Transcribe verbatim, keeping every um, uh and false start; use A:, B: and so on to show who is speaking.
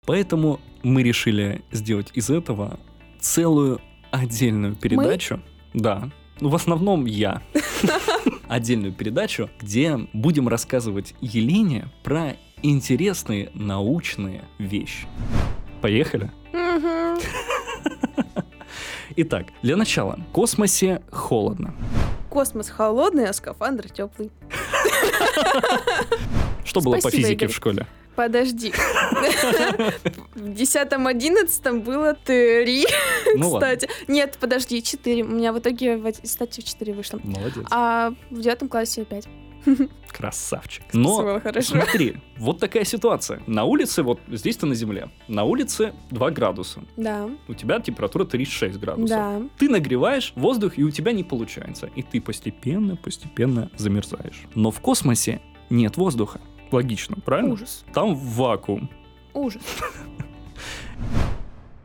A: Поэтому мы решили сделать из этого целую отдельную передачу. Мы? Да. Ну, в основном я. Отдельную передачу, где будем рассказывать Елене про интересные научные вещи. Поехали? Итак, для начала. В космосе холодно.
B: Космос холодный, а скафандр теплый.
A: Что было по
B: Спасибо,
A: физике
B: Игорь.
A: в школе?
B: Подожди. В десятом-одиннадцатом было три,
A: Ну
B: кстати. Нет, подожди, четыре. У меня в итоге в статью четыре вышло.
A: Молодец.
B: А в девятом классе пять.
A: Красавчик.
B: Спасибо,
A: Но
B: хорошо.
A: смотри, вот такая ситуация. На улице, вот здесь ты на земле, на улице два градуса.
B: Да,
A: У тебя температура тридцать шесть градусов.
B: да.
A: Ты нагреваешь воздух, и у тебя не получается. И ты постепенно-постепенно замерзаешь. Но в космосе нет воздуха. Логично, правильно?
B: Ужас.
A: Там вакуум.
B: Ужас.